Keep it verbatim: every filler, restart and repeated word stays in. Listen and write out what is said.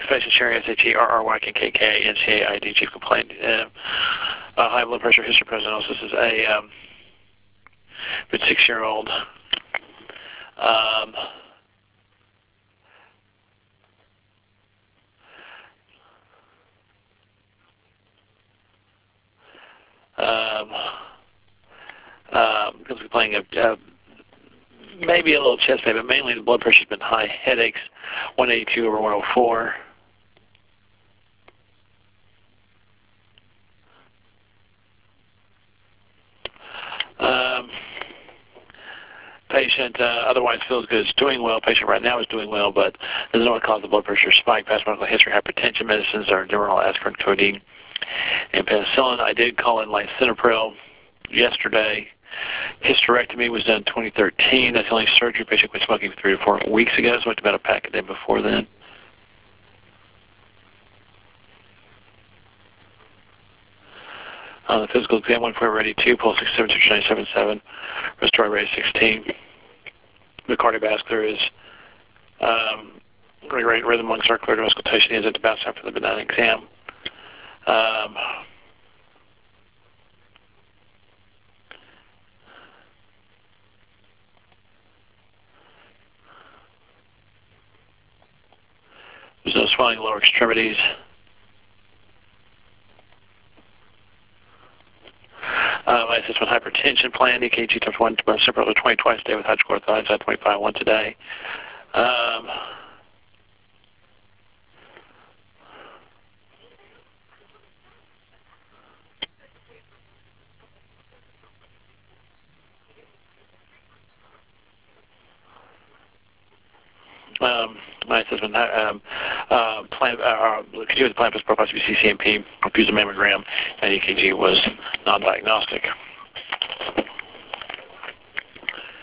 patient sharing S H E R R Y K K K N C A I D chief complaint. Uh, uh, high blood pressure, history present. This is a um, six-year-old. Um, um, um, because we're playing a, uh, maybe a little chest pain, but mainly the blood pressure's been high. Headaches, one eighty-two over one oh four. Um, patient uh, otherwise feels good. Is doing well. Patient right now is doing well, but doesn't know what caused the blood pressure spike. Past medical history, hypertension medicines are Demerol, aspirin, codeine, and penicillin. I did call in lisinopril yesterday. Hysterectomy was done in twenty thirteen. That's the only surgery. Patient quit smoking three to four weeks ago. Smoked about a pack a day before then. On the physical exam, one point ready two, pulse sixty-seven, ninety-seven point seven, respiratory rate sixteen. The cardiovascular is um, rate rhythm, lung circulatory auscultation is at the bounce after the benign exam. Um, there's no swelling in lower extremities. Um, I assist with hypertension plan, E K G times one, separately twenty twice a day with hydrochlorothiazide, twenty-five once a day. Um, um, my assessment, um, uh, plan, uh, continue with the plan plus profile C C M P, refused a mammogram, and E K G was non-diagnostic.